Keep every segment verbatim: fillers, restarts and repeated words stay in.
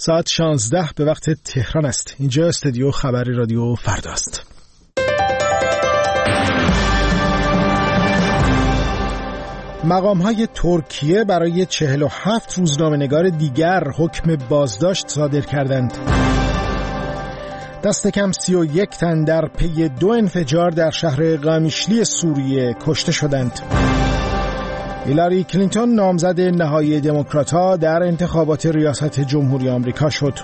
ساعت شانزده به وقت تهران است. اینجا استودیو خبری رادیو فرداست. مقام‌های ترکیه برای چهل و هفت روزنامه‌نگار دیگر حکم بازداشت صادر کردند. دست کم سی و یک تن در پی دو انفجار در شهر قامیشلی سوریه کشته شدند. هیلاری کلینتون نامزد نهایی دموکرات‌ها در انتخابات ریاست جمهوری آمریکا شد.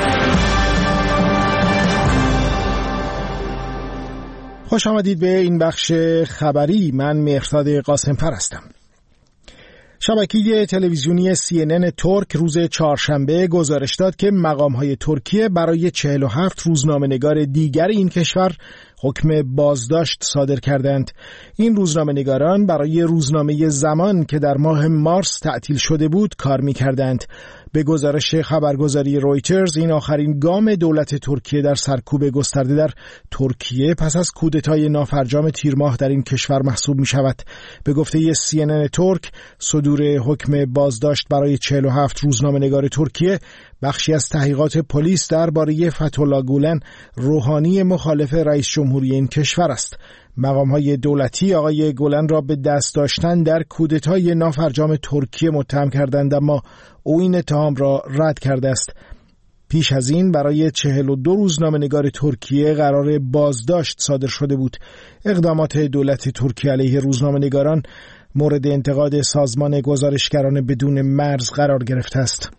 خوش آمدید به این بخش خبری. من مهرداد قاسم‌فر هستم. شبکه تلویزیونی سی ان ان ترک روز چهارشنبه گزارش داد که مقام‌های ترکیه برای چهل و هفت روزنامه‌نگار دیگر این کشور حکم بازداشت صادر کردند. این روزنامه‌نگاران برای روزنامه زمان که در ماه مارس تعطیل شده بود کار می‌کردند. به گزارش خبرگزاری رویترز این آخرین گام دولت ترکیه در سرکوب گسترده در ترکیه پس از کودتای نافرجام تیر ماه در این کشور محسوب می‌شود. به گفته سی ان ان ترک، صدور حکم بازداشت برای چهل و هفت روزنامه‌نگار ترکیه بخشی از تحقیقات پلیس درباره فتح‌الله گولن، روحانی مخالف رئیس جمهوری این کشور است. مقام‌های دولتی آقای گولن را به دست داشتن در کودتای نافرجام ترکیه متهم کردند، اما او این اتهام را رد کرده است. پیش از این برای چهل و دو روزنامه‌نگار ترکیه قرار بازداشت صادر شده بود. اقدامات دولت ترکیه علیه روزنامه‌نگاران مورد انتقاد سازمان گزارشگران بدون مرز قرار گرفته است.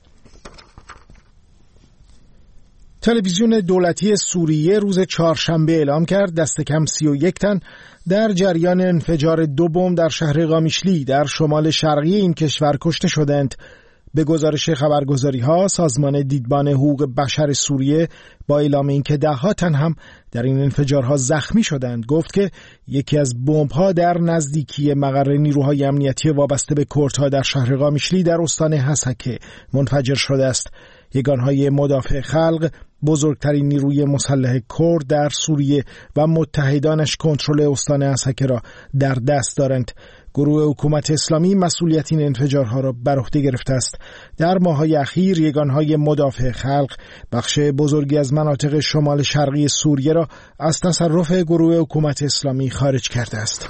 تلویزیون دولتی سوریه روز چهارشنبه اعلام کرد دست کم سی و یک تن در جریان انفجار دو بمب در شهر قامیشلی در شمال شرقی این کشور کشته شدند. به گزارش خبرگزاری‌ها، سازمان دیدبان حقوق بشر سوریه با اعلام اینکه ده‌ها تن هم در این انفجارها زخمی شدند گفت که یکی از بمب‌ها در نزدیکی مقر نیروهای امنیتی وابسته به کردها در شهر قامیشلی در استان حسکه منفجر شده است. یگانهای مدافع خلق، بزرگترین نیروی مسلح کرد در سوریه و متحدانش کنترل استان حسکه را در دست دارند. گروه حکومت اسلامی مسئولیت این انفجارها را بر عهده گرفته است. در ماه‌های اخیر یگانهای مدافع خلق بخش بزرگی از مناطق شمال شرقی سوریه را از تصرف گروه حکومت اسلامی خارج کرده است.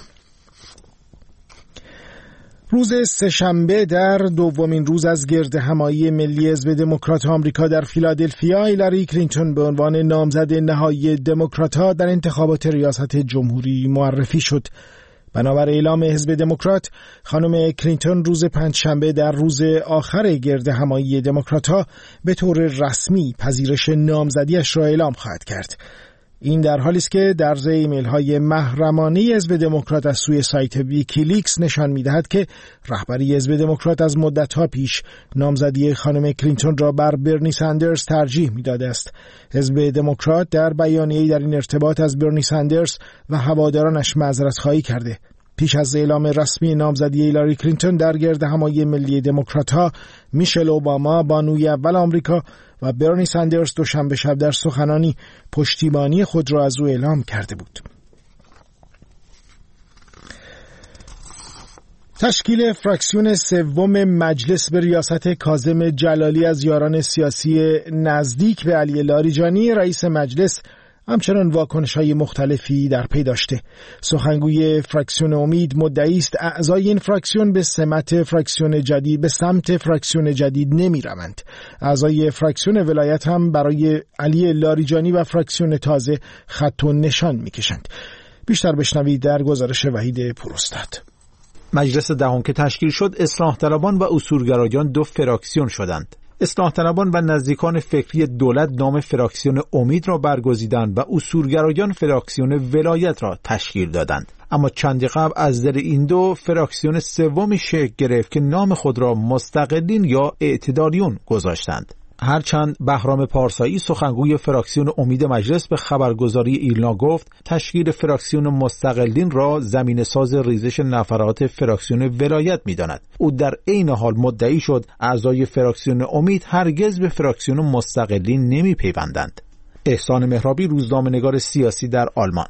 روز سه‌شنبه در دومین روز از گردهمایی ملی حزب دموکرات آمریکا در فیلادلفیا، هیلاری کلینتون به عنوان نامزد نهایی دموکرات‌ها در انتخابات ریاست جمهوری معرفی شد. بنابر اعلام حزب دموکرات، خانم کلینتون روز پنجشنبه در روز آخر گردهمایی دموکرات‌ها به طور رسمی پذیرش نامزدیش را اعلام خواهد کرد. این در حالی است که درز ایمیل‌های محرمانه حزب دموکرات از سوی سایت ویکیلیکس نشان می‌دهد که رهبری حزب دموکرات از مدت‌ها پیش نامزدی خانم کلینتون را بر برنی سندرز ترجیح می‌داده است. حزب دموکرات در بیانیه‌ای در این ارتباط از برنی سندرز و هوادارانش معذرت‌خواهی کرده. پیش از اعلام رسمی نامزدی هیلاری کلینتون در گردهمایی ملی دموکرات‌ها، میشل اوباما بانوی اول آمریکا و برنی سندرز دوشنبه شب در سخنانی پشتیبانی خود را از او اعلام کرده بود. تشکیل فراکسیون سوم مجلس به ریاست کاظم جلالی از یاران سیاسی نزدیک به علی لاریجانی رئیس مجلس همچنان واکنش‌های مختلفی در پی داشته. سخنگوی فراکسیون امید مدعی است اعضای این فراکسیون به سمت فراکسیون جدید به سمت فراکسیون جدید نمی‌روند. اعضای فراکسیون ولایت هم برای علی لاریجانی و فراکسیون تازه خط و نشان می‌کشند. بیشتر بشنوید در گزارش وحید پوراستاد. مجلس دهم که تشکیل شد، اصلاح طلبان و اصولگرایان دو فراکسیون شدند. اصلاح طلبان و نزدیکان فکری دولت نام فراکسیون امید را برگزیدند و اصولگرایان فراکسیون ولایت را تشکیل دادند. اما چندی قبل از در این دو فراکسیون سومی شکل گرفت که نام خود را مستقلین یا اعتدالیون گذاشتند. هرچند بهرام پارسایی سخنگوی فراکسیون امید مجلس به خبرگزاری ایلنا گفت تشکیل فراکسیون مستقلین را زمینه ساز ریزش نفرات فراکسیون ولایت می‌داند. او در عین حال مدعی شد اعضای فراکسیون امید هرگز به فراکسیون مستقلین نمی‌پیوندند. احسان مهرابی، روزنامه‌نگار سیاسی در آلمان: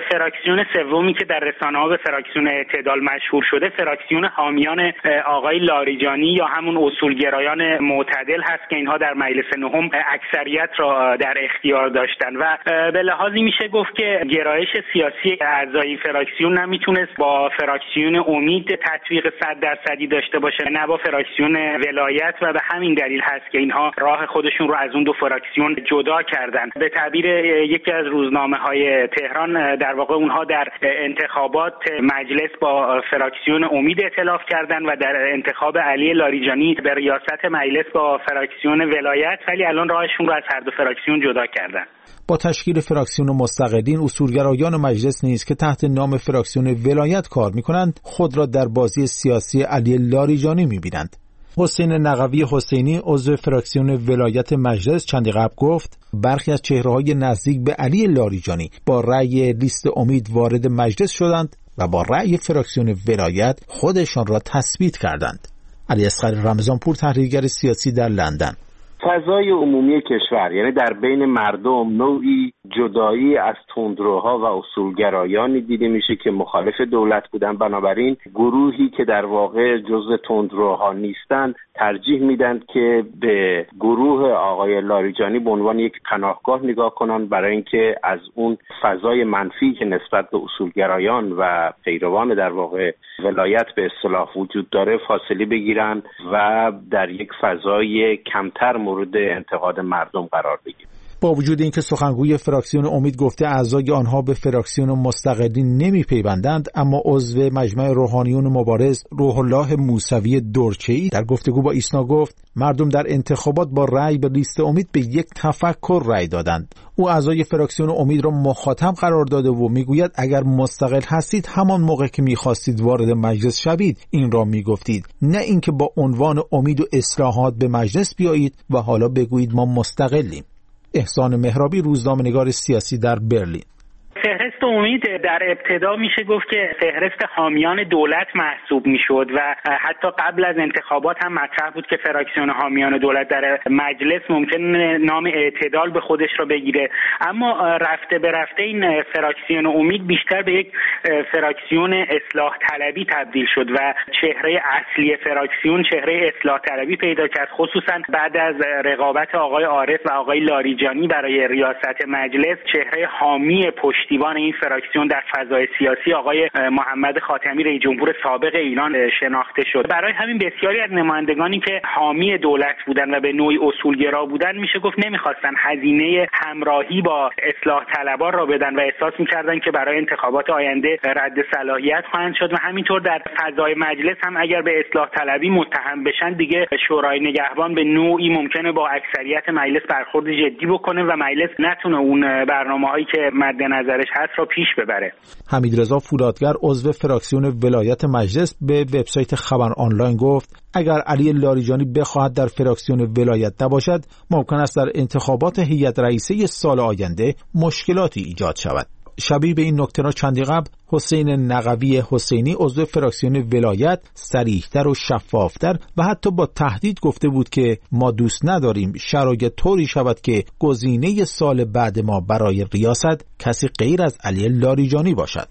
فراکسیون سومی که در رسانه‌ها به فراکسیون اعتدال مشهور شده فراکسیون حامیان آقای لاریجانی یا همون اصولگرایان معتدل هست که اینها در مجلس نهم اکثریت را در اختیار داشتن و به لحاظی میشه گفت که گرایش سیاسی اعضای فراکسیون نمیتونست با فراکسیون امید تطبیق صد درصدی داشته باشه، نه با فراکسیون ولایت، و به همین دلیل هست که اینها راه خودشون رو از اون دو فراکسیون جدا کردن. به تعبیر یکی از روزنامه‌های تهران، در واقع اونها در انتخابات مجلس با فراکسیون امید ائتلاف کردن و در انتخاب علی لاریجانی به ریاست مجلس با فراکسیون ولایت، ولی الان راهشون رو از هر دو فراکسیون جدا کردن. با تشکیل فراکسیون مستقلین، اصولگرایان مجلس نیز که تحت نام فراکسیون ولایت کار می‌کنند، خود را در بازی سیاسی علی لاریجانی می‌بینند. حسین نقوی حسینی عضو فراکسیون ولایت مجلس چندی قبل گفت برخی از چهره‌های نزدیک به علی لاریجانی با رأی لیست امید وارد مجلس شدند و با رأی فراکسیون ولایت خودشان را تثبیت کردند. علی اصغر رمضانپور، تحلیلگر سیاسی در لندن: فضای عمومی کشور، یعنی در بین مردم، نوعی جدایی از تندروها و اصولگرایانی دیده میشه که مخالف دولت بودن. بنابراین گروهی که در واقع جزء تندروها نیستند ترجیح میدن که به گروه آقای لاریجانی به عنوان یک پناهگاه نگاه کنن برای اینکه از اون فضای منفی که نسبت به اصولگرایان و پیروان در واقع ولایت به اصطلاح وجود داره فاصله بگیرن و در یک فضای کمتر مورد انتقاد مردم قرار بگیرن. با وجود اینکه سخنگوی فراکسیون امید گفته اعضای آنها به فراکسیون مستقلین نمیپیوندند، اما عضو مجمع روحانیون مبارز روح الله موسوی درچه‌ای در گفتگو با ایسنا گفت مردم در انتخابات با رأی به لیست امید به یک تفکر رأی دادند. او اعضای فراکسیون امید را مخاطب قرار داده و میگوید اگر مستقل هستید همان موقع که میخواستید وارد مجلس شوید این را میگفتید، نه اینکه با عنوان امید و اصلاحات به مجلس بیایید و حالا بگویید ما مستقلیم. احسان مهرابی، روزنامه‌نگار سیاسی در برلین: فهرست امید در ابتدا میشه گفت که فهرست حامیان دولت محسوب میشد و حتی قبل از انتخابات هم مطرح بود که فراکسیون حامیان دولت در مجلس ممکن نام اعتدال به خودش را بگیره، اما رفته به رفته این فراکسیون امید بیشتر به یک فراکسیون اصلاح طلبی تبدیل شد و چهره اصلی فراکسیون چهره اصلاح طلبی پیدا کرد، خصوصا بعد از رقابت آقای عارف و آقای لاریجانی برای ریاست مجلس. چهره حامی پشتی دیوان این فراکسیون در فضای سیاسی آقای محمد خاتمی رئیس جمهور سابق ایران شناخته شد. برای همین بسیاری از نمایندگانی که حامی دولت بودن و به نوعی اصولگرا بودن میشه گفت نمیخواستن هزینه همراهی با اصلاح طلبان را بدن و احساس میکردن که برای انتخابات آینده رد صلاحیت خواهند شد و همینطور در فضای مجلس هم اگر به اصلاح طلبی متهم بشن دیگه شورای نگهبان به نوعی ممکنه با اکثریت مجلس برخورد جدی بکنه و مجلس نتونه اون برنامه‌هایی که مد نظر هست را پیش ببره. حمیدرضا فولادگر عضو فراکسیون ولایت مجلس به وبسایت خبر آنلاین گفت اگر علی لاریجانی بخواهد در فراکسیون ولایت نباشد ممکن است در انتخابات هیئت رئیسه سال آینده مشکلاتی ایجاد شود. شبیه به این نکته را چندی قبل حسین نقوی حسینی عضو فراکسیون ولایت صریح‌تر و شفاف‌تر و حتی با تهدید گفته بود که ما دوست نداریم شرایط طوری شود که گزینه سال بعد ما برای ریاست کسی غیر از علی لاریجانی باشد.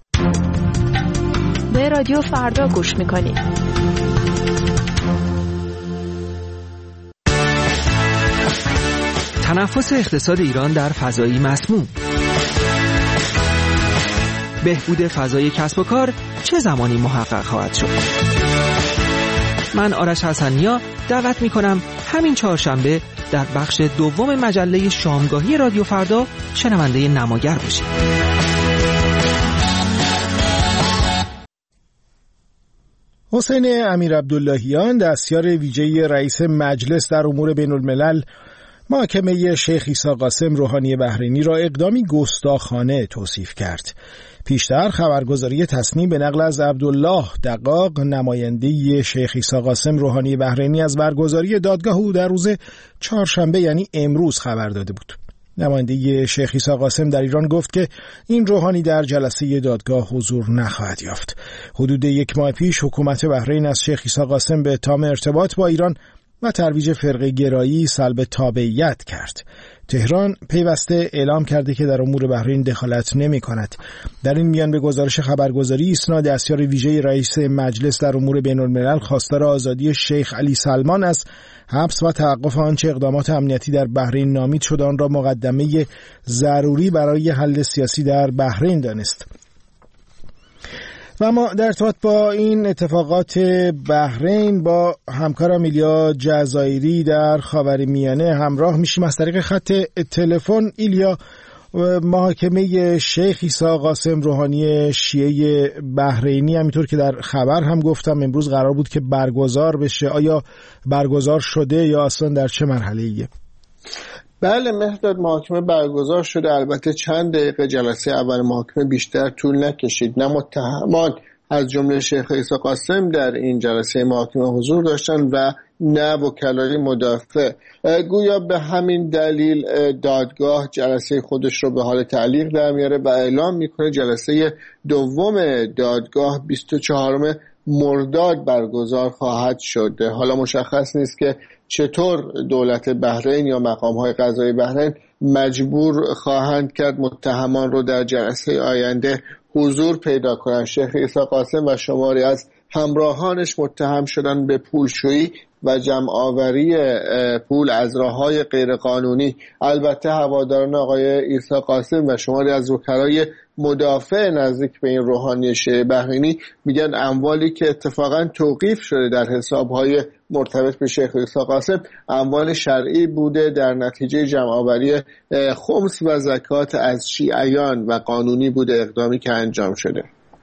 به رادیو فردا گوش می‌کنید. تنفس اقتصاد ایران در فضایی مسموم. بهبود فضای کسب و کار چه زمانی محقق خواهد شد؟ من آرش حسنیا دعوت می کنم همین چهارشنبه در بخش دوم مجله شامگاهی رادیو فردا شنونده نماگر باشید. حسین امیرعبداللهیان دستیار ویژه رئیس مجلس در امور بین الملل محاکمه شیخ عیسی قاسم روحانی بحرینی را اقدامی گستاخانه توصیف کرد. پیشتر خبرگزاری تصنیم به نقل از عبدالله دقاق نماینده شیخ عیسی قاسم روحانی بحرینی از برگزاری دادگاه او در روز چهارشنبه یعنی امروز خبر داده بود. نماینده شیخ عیسی قاسم در ایران گفت که این روحانی در جلسه دادگاه حضور نخواهد یافت. حدود یک ماه پیش حکومت بحرین از شیخ عیسی قاسم به اتهام ارتباط با ایران و ترویج فرقه گرایی سلب تابعیت کرد. تهران پیوسته اعلام کرده که در امور بحرین دخالت نمی کند. در این میان به گزارش خبرگزاری ایسنا دستیار ویژه رئیس مجلس در امور بین الملل خواستار آزادی شیخ علی سلمان از حبس و توقف آنچه اقدامات امنیتی در بحرین نامید شد آن را مقدمه ضروری برای حل سیاسی در بحرین دانست. و ما در ارتباط با این اتفاقات بحرین با همکارم ایلیا جزایری در خاورمیانه همراه میشیم از طریق خط تلفن. ایلیا، محاکمه شیخ عیسی قاسم روحانی شیعه بحرینی همینطور که در خبر هم گفتم امروز قرار بود که برگزار بشه، آیا برگزار شده یا اصلا در چه مرحله‌ایه؟ بله مهرداد، محاکمه برگزار شده. البته چند دقیقه جلسه اول محاکمه بیشتر طول نکشید. نه متهمان از جمله شیخ عیسی قاسم در این جلسه محاکمه حضور داشتن و نه وکلای مدافع. گویا به همین دلیل دادگاه جلسه خودش رو به حال تعلیق در میاره و اعلام میکنه جلسه دوم دادگاه بیست و چهارم مرداد برگزار خواهد شد. حالا مشخص نیست که چطور دولت بحرین یا مقام‌های قضایی بحرین مجبور خواهند کرد متهمان رو در جلسه آینده حضور پیدا کنند. شیخ عیسی قاسم و شماری از همراهانش متهم شدن به پولشویی و جمع آوری پول از راه‌های غیرقانونی. البته هواداران آقای عیسی قاسم و شماری از وکلای مدافع نزدیک به این روحانی شیعه بحرینی میگن اموالی که اتفاقا توقیف شده در حساب‌های مرتبط به شیخ عیسی قاسم اموال شرعی بوده، در نتیجه جمع آوری خمس و زکات از شیعیان و قانونی بوده اقدامی که انجام شده.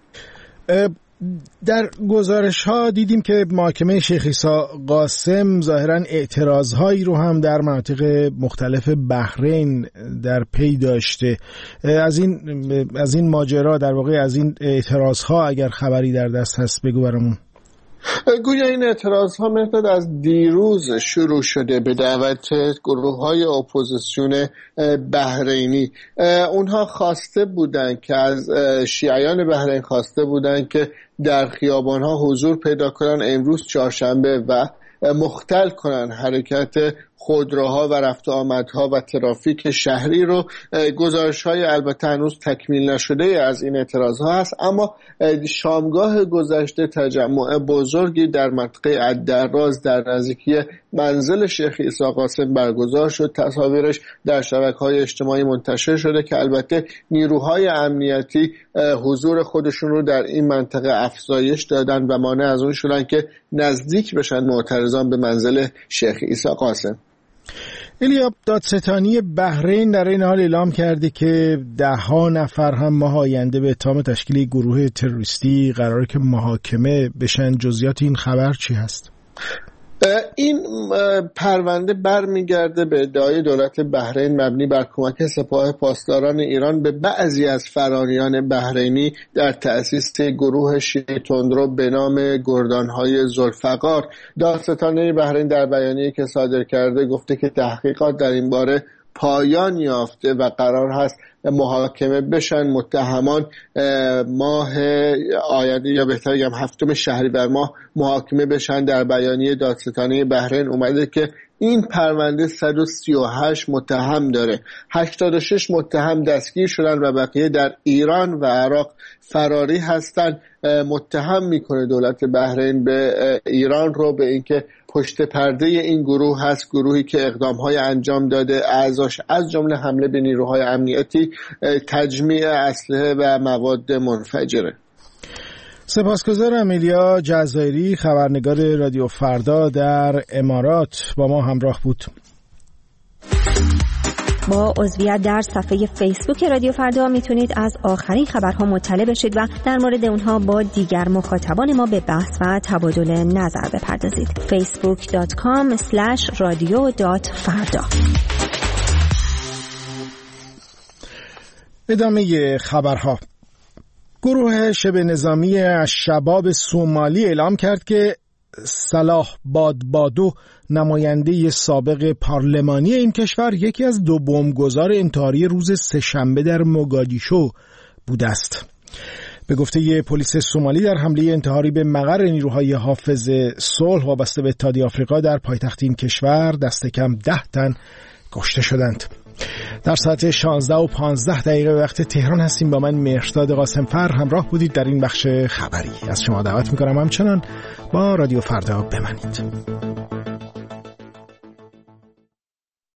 در گزارش ها دیدیم که محاکمه شیخ عیسی قاسم ظاهرا اعتراض هایی رو هم در مناطق مختلف بحرین در پی داشته. از این از این ماجرا، در واقع از این اعتراض ها اگر خبری در دست هست بگو برامون. گویا این اعتراض ها مهداد از دیروز شروع شده به دعوت گروه های اپوزیسیون بحرینی. اونها خواسته بودن که از شیعیان بحرین خواسته بودن که در خیابان ها حضور پیدا کنن امروز چهارشنبه و مختل کنن حرکت خودروها و رفت آمدها و ترافیک شهری رو. گزارش های البته هنوز تکمیل نشده از این اعتراض ها هست، اما شامگاه گذشته تجمع بزرگی در منطقه الدراز در نزدیکی منزل شیخ عیسی قاسم برگزار شد. تصاویرش در شبکه‌های اجتماعی منتشر شده که البته نیروهای امنیتی حضور خودشون رو در این منطقه افزایش دادن و مانع از اون شدن که نزدیک بشن معترضان به منزل شیخ عیسی قاسم. ایلیا، دادستانی بحرین در این حال اعلام کرده که ده ها نفر هم ماه آینده به اتهام تشکیل گروه تروریستی قراره که محاکمه بشن. جزئیات این خبر چی هست؟ این پرونده برمیگرده به ادعای دولت بحرین مبنی بر کمک سپاه پاسداران ایران به بعضی از فراران بحرینی در تأسیس گروه شیعه تندرو به نام گردانهای ذوالفقار. دادستانی بحرین در بیانیه‌ای که صادر کرده گفته که تحقیقات در این باره پایان یافته و قرار هست محاکمه بشن. متهمان ماه آینده یا بهتر بگم هفتم شهریور ماه محاکمه بشن. در بیانیه دادستانی بحرین اومده که این پرونده صد و سی و هشت متهم داره. هشتاد و شش متهم دستگیر شدن و بقیه در ایران و عراق فراری هستن. متهم میکنه دولت بحرین به ایران رو به اینکه پشت پرده این گروه هست، گروهی که اقدام‌های انجام داده اعضاش از جمله حمله به نیروهای امنیتی، تجمیع اسلحه و مواد منفجره. سپاسگزارم. ایلیا جزایری، خبرنگار رادیو فردا در امارات، با ما همراه بود. با عضویت در صفحه فیسبوک رادیو فردا میتونید از آخرین خبرها مطلع بشید و در مورد اونها با دیگر مخاطبان ما به بحث و تبادل نظر بپردازید. فیسبوک دات کام اسلش رادیو دات فردا. ادامه خبرها. گروه شبه نظامی الشباب سومالی اعلام کرد که صلاح بادبادو، نماینده سابق پارلمانی این کشور، یکی از دو بمبگذار انتحاری روز سه‌شنبه در موگادیشو بوده است. به گفته پلیس سومالی در حمله انتحاری به مقر نیروهای حافظ صلح وابسته به اتحادیه آفریقا در پایتخت این کشور دست کم ده تن کشته شدند. در ساعت شانزده و پانزده دقیقه وقت تهران هستیم. با من مهرداد قاسمفر همراه بودید در این بخش خبری. از شما دعوت میکنم همچنان با رادیو فردا بمانید.